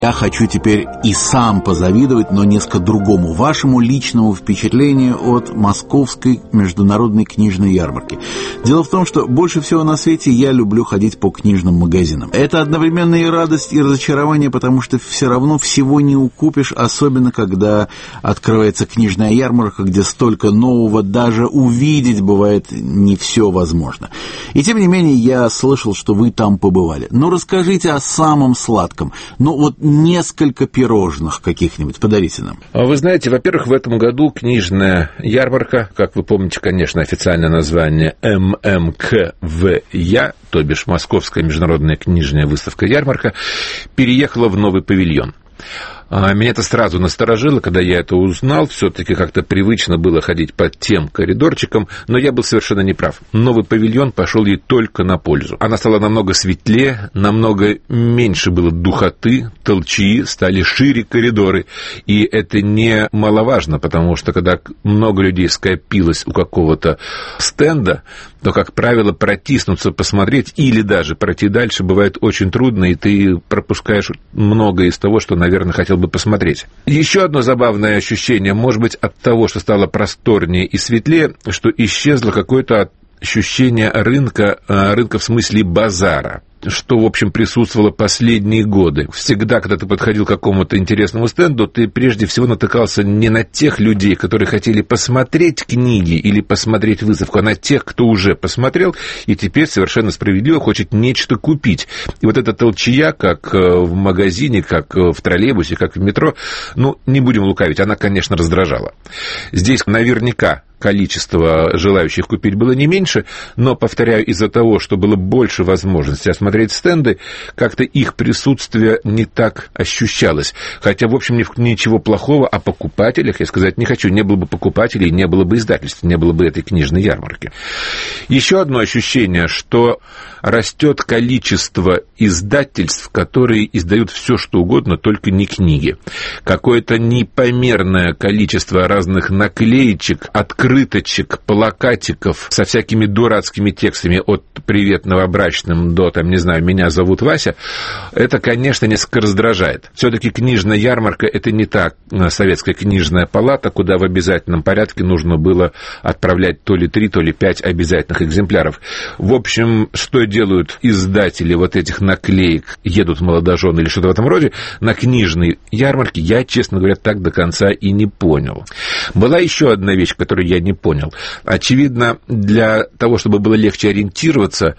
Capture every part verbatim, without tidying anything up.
Я хочу теперь и сам позавидовать, но несколько другому, вашему личному впечатлению от Московской международной книжной ярмарки. Дело в том, что больше всего на свете я люблю ходить по книжным магазинам. Это одновременно и радость, и разочарование, потому что все равно всего не укупишь, особенно когда открывается книжная ярмарка, где столько нового, даже увидеть бывает не все возможно. И тем не менее я слышал, что вы там побывали. Ну, расскажите о самом сладком. Ну, вот несколько пирожных каких-нибудь подарите нам. Вы знаете, во-первых, в этом году книжная ярмарка, как вы помните, конечно, официальное название эм эм ка вэ я, то бишь Московская международная книжная выставка-ярмарка, переехала в новый павильон. Меня это сразу насторожило, когда я это узнал. Все-таки как-то привычно было ходить по тем коридорчикам, но я был совершенно неправ. Новый павильон пошел ей только на пользу. Она стала намного светлее, намного меньше было духоты, толчии, стали шире коридоры. И это немаловажно, потому что когда много людей скопилось у какого-то стенда, то, как правило, протиснуться, посмотреть или даже пройти дальше бывает очень трудно, и ты пропускаешь многое из того, что, наверное, хотел бы посмотреть. Еще одно забавное ощущение, может быть, от того, что стало просторнее и светлее, что исчезло какое-то ощущение рынка, рынка в смысле базара, что, в общем, присутствовало последние годы. Всегда, когда ты подходил к какому-то интересному стенду, ты прежде всего натыкался не на тех людей, которые хотели посмотреть книги или посмотреть выставку, а на тех, кто уже посмотрел и теперь совершенно справедливо хочет нечто купить. И вот эта толчая, как в магазине, как в троллейбусе, как в метро, ну, не будем лукавить, она, конечно, раздражала. Здесь наверняка количество желающих купить было не меньше, но, повторяю, из-за того, что было больше возможностей осмотреть стенды, как-то их присутствие не так ощущалось. Хотя, в общем, ничего плохого о покупателях я сказать не хочу. Не было бы покупателей, не было бы издательств, не было бы этой книжной ярмарки. Еще одно ощущение, что растет количество издательств, которые издают все, что угодно, только не книги. Какое-то непомерное количество разных наклеечек, открыточек, плакатиков со всякими дурацкими текстами от «Привет новобрачным» до, там, не знаю, «Меня зовут Вася». Это, конечно, несколько раздражает. Все-таки книжная ярмарка — это не та советская книжная палата, куда в обязательном порядке нужно было отправлять то ли три, то ли пять обязательных экземпляров. В общем, что делают издатели вот этих наклеек, едут молодожены или что-то в этом роде, на книжной ярмарке, я, честно говоря, так до конца и не понял. Была еще одна вещь, которую я не понял. Очевидно, для того, чтобы было легче ориентироваться,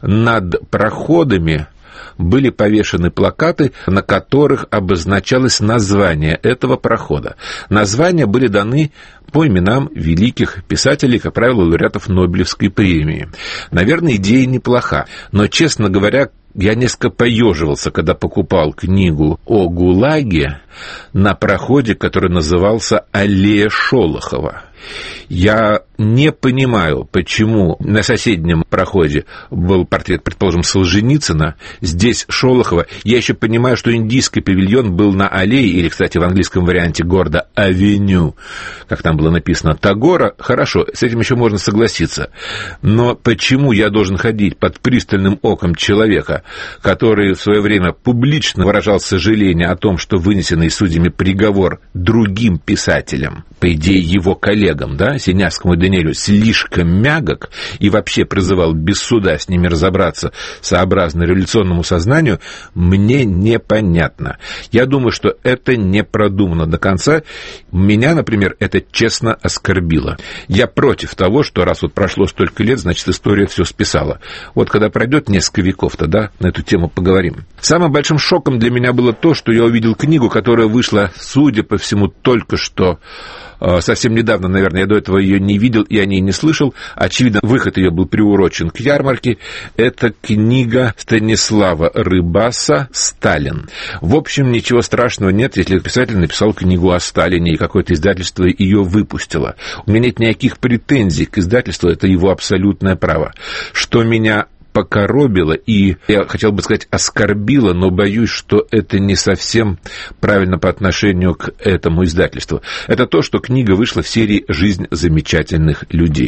над проходами были повешены плакаты, на которых обозначалось название этого прохода. Названия были даны по именам великих писателей, как правило, лауреатов Нобелевской премии. Наверное, идея неплоха, но, честно говоря, я несколько поеживался, когда покупал книгу о ГУЛАГе на проходе, который назывался «Аллея Шолохова». Я не понимаю, почему на соседнем проходе был портрет, предположим, Солженицына, здесь Шолохова. Я еще понимаю, что индийский павильон был на аллее, или, кстати, в английском варианте города «Авеню», как там было написано, Тагора. Хорошо, с этим еще можно согласиться. Но почему я должен ходить под пристальным оком человека, который в свое время публично выражал сожаление о том, что вынесенный судьями приговор другим писателям, по идее его коллегам, да, Синявскому и Даниэлю, слишком мягок и вообще призывал без суда с ними разобраться сообразно революционному сознанию, мне непонятно. Я думаю, что это не продумано до конца. Меня, например, это честно оскорбило. Я против того, что раз вот прошло столько лет, значит, история все списала. Вот когда пройдет несколько веков, тогда на эту тему поговорим. Самым большим шоком для меня было то, что я увидел книгу, которая вышла, судя по всему, только что, совсем недавно, наверное, я до этого ее не видел и о ней не слышал. Очевидно, выход ее был приурочен к ярмарке. Это книга Станислава Рыбаса «Сталин». В общем, ничего страшного нет, если писатель написал книгу о Сталине, и какое-то издательство ее выпустило. У меня нет никаких претензий к издательству, это его абсолютное право. Что меня покоробило и, я хотел бы сказать, оскорбило, но боюсь, что это не совсем правильно по отношению к этому издательству. Это то, что книга вышла в серии «Жизнь замечательных людей».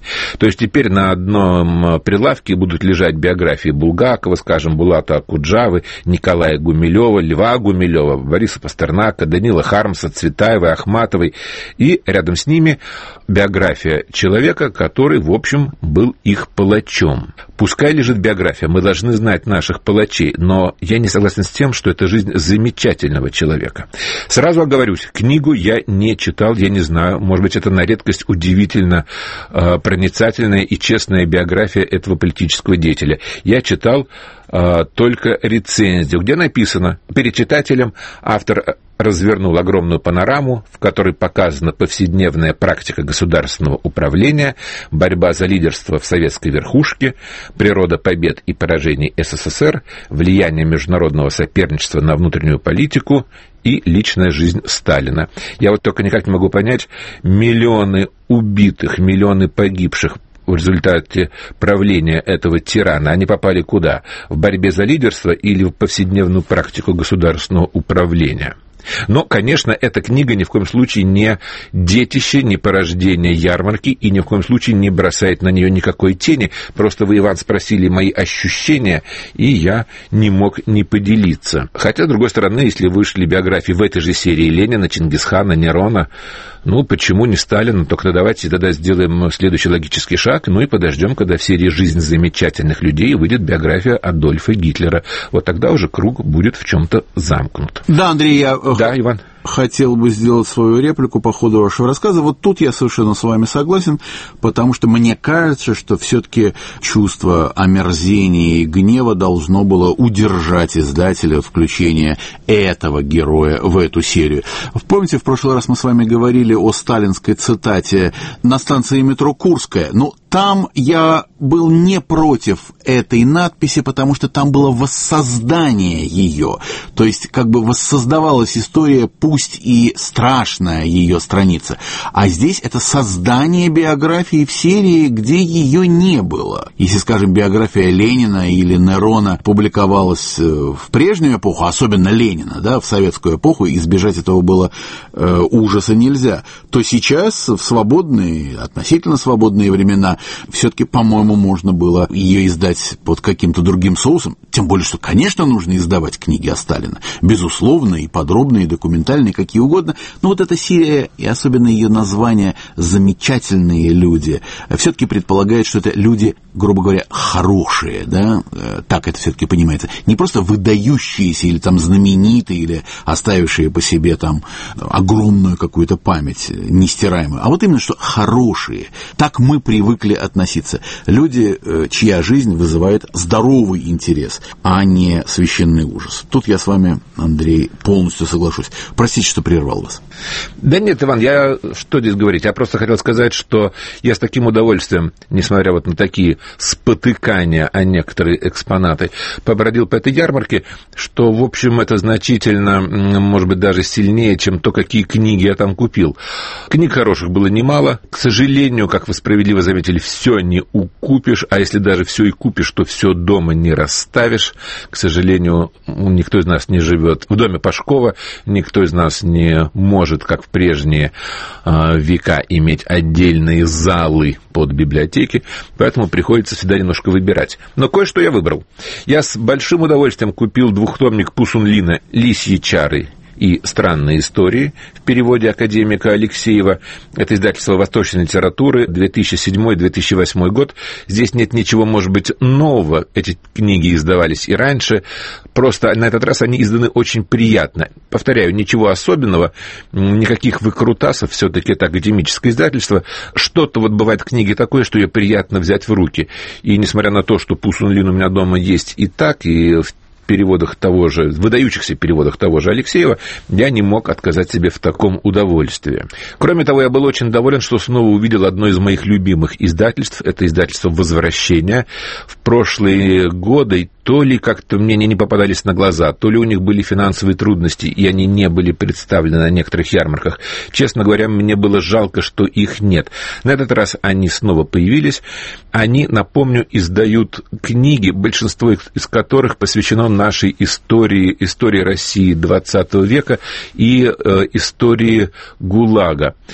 То есть теперь на одном прилавке будут лежать биографии Булгакова, скажем, Булата Акуджавы, Николая Гумилева, Льва Гумилева, Бориса Пастернака, Данила Хармса, Цветаевой, Ахматовой, и рядом с ними биография человека, который, в общем, был их палачом. Пускай лежит биография, мы должны знать наших палачей, но я не согласен с тем, что это жизнь замечательного человека. Сразу оговорюсь, книгу я не читал, я не знаю, может быть, это на редкость удивительно э, проницательная и честная биография этого политического деятеля. Я читал э, только рецензию, где написано: перед читателем автор развернул огромную панораму, в которой показана повседневная практика государственного управления, борьба за лидерство в советской верхушке, природа побед и поражений СССР, влияние международного соперничества на внутреннюю политику и личная жизнь Сталина. Я вот только никак не могу понять, миллионы убитых, миллионы погибших в результате правления этого тирана, они попали куда? В борьбе за лидерство или в повседневную практику государственного управления? Но, конечно, эта книга ни в коем случае не детище, не порождение ярмарки и ни в коем случае не бросает на нее никакой тени. Просто вы, Иван, спросили мои ощущения, и я не мог не поделиться. Хотя, с другой стороны, если вышли биографии в этой же серии Ленина, Чингисхана, Нерона, ну, почему не Сталина? Только давайте тогда сделаем следующий логический шаг, ну и подождем, когда в серии «Жизнь замечательных людей» выйдет биография Адольфа Гитлера. Вот тогда уже круг будет в чем-то замкнут. Да, Андрей, я... Да, Иван. Хотел бы сделать свою реплику по ходу вашего рассказа. Вот тут я совершенно с вами согласен, потому что мне кажется, что все-таки чувство омерзения и гнева должно было удержать издателя от включения этого героя в эту серию. Помните, в прошлый раз мы с вами говорили о сталинской цитате на станции метро Курская? Ну, там я был не против этой надписи, потому что там было воссоздание ее. То есть, как бы воссоздавалась история, пусть и страшная ее страница. А здесь это создание биографии в серии, где ее не было. Если, скажем, биография Ленина или Нерона публиковалась в прежнюю эпоху, особенно Ленина, да, в советскую эпоху, избежать этого было э, ужаса нельзя, то сейчас, в свободные, относительно свободные времена, все-таки, по-моему, можно было ее издать под каким-то другим соусом. Тем более, что, конечно, нужно издавать книги о Сталине. Безусловно, и подробные, и документальные, какие угодно. Но вот эта серия, и особенно ее название «Замечательные люди», все-таки предполагает, что это люди, грубо говоря, хорошие, да? Так это все-таки понимается. Не просто выдающиеся или там знаменитые, или оставившие по себе там огромную какую-то память, нестираемую, а вот именно, что хорошие. Так мы привыкли относиться. Люди, чья жизнь вызывает здоровый интерес, а не священный ужас. Тут я с вами, Андрей, полностью соглашусь. Простите, что прервал вас. Да нет, Иван, я что здесь говорить? Я просто хотел сказать, что я с таким удовольствием, несмотря вот на такие спотыкания о некоторые экспонаты, побродил по этой ярмарке, что, в общем, это значительно, может быть, даже сильнее, чем то, какие книги я там купил. Книг хороших было немало. К сожалению, как вы справедливо заметили, все не укупишь, а если даже все и купишь, то все дома не расставишь. К сожалению, никто из нас не живет в доме Пашкова, никто из нас не может, как в прежние э, века, иметь отдельные залы под библиотеки, поэтому приходится всегда немножко выбирать. Но кое-что я выбрал. Я с большим удовольствием купил двухтомник Пусунлина «Лисьи чары и странные истории» в переводе академика Алексеева. Это издательство «Восточной литературы», две тысячи седьмой - две тысячи восьмой год. Здесь нет ничего, может быть, нового. Эти книги издавались и раньше. Просто на этот раз они изданы очень приятно. Повторяю, ничего особенного, никаких выкрутасов, все-таки это академическое издательство. Что-то вот бывает в книге такое, что ее приятно взять в руки. И несмотря на то, что Пусунлин у меня дома есть и так, и в переводах того же, в выдающихся переводах того же Алексеева, я не мог отказать себе в таком удовольствии. Кроме того, я был очень доволен, что снова увидел одно из моих любимых издательств. Это издательство «Возвращение». В прошлые годы то ли как-то мне они не попадались на глаза, то ли у них были финансовые трудности, и они не были представлены на некоторых ярмарках. Честно говоря, мне было жалко, что их нет. На этот раз они снова появились. Они, напомню, издают книги, большинство из которых посвящено нашей истории, истории России двадцатого века и э, истории ГУЛАГа.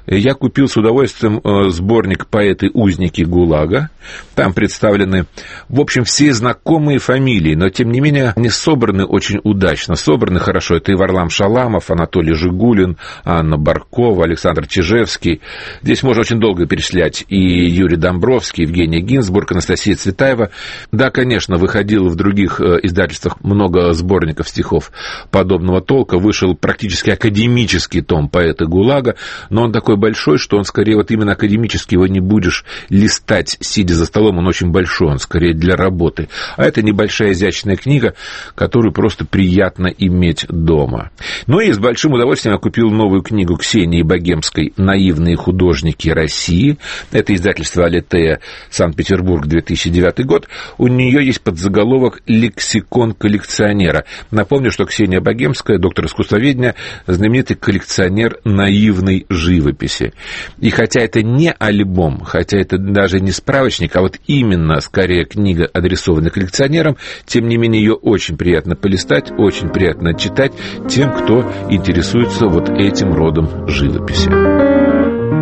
я купил с удовольствием сборник «Поэты-узники ГУЛАГа». Там представлены, в общем, все знакомые фамилии, но, тем не менее, они собраны очень удачно. Собраны хорошо. Это и Варлам Шаламов, Анатолий Жигулин, Анна Баркова, Александр Чижевский. Здесь можно очень долго перечислять. И Юрий Домбровский, Евгения Гинзбург, Анастасия Цветаева. Да, конечно, выходило в других издательствах много сборников стихов подобного толка. Вышел практически академический том «Поэты ГУЛАГа», но он такой большой, что он скорее вот именно академический, его не будешь листать, сидя за столом, он очень большой, он скорее для работы. А это небольшая изящная книга, которую просто приятно иметь дома. Ну и с большим удовольствием я купил новую книгу Ксении Богемской «Наивные художники России». Это издательство «Алитея», Санкт-Петербург, две тысячи девятый год. У нее есть подзаголовок «Лексикон коллекционера». Напомню, что Ксения Богемская, доктор искусствоведения, знаменитый коллекционер наивной живописи. И хотя это не альбом, хотя это даже не справочник, а вот именно, скорее, книга, адресованная коллекционерам, тем не менее, ее очень приятно полистать, очень приятно читать тем, кто интересуется вот этим родом живописи.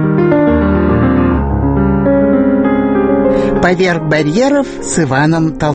«Поверх барьеров» с Иваном Толстым.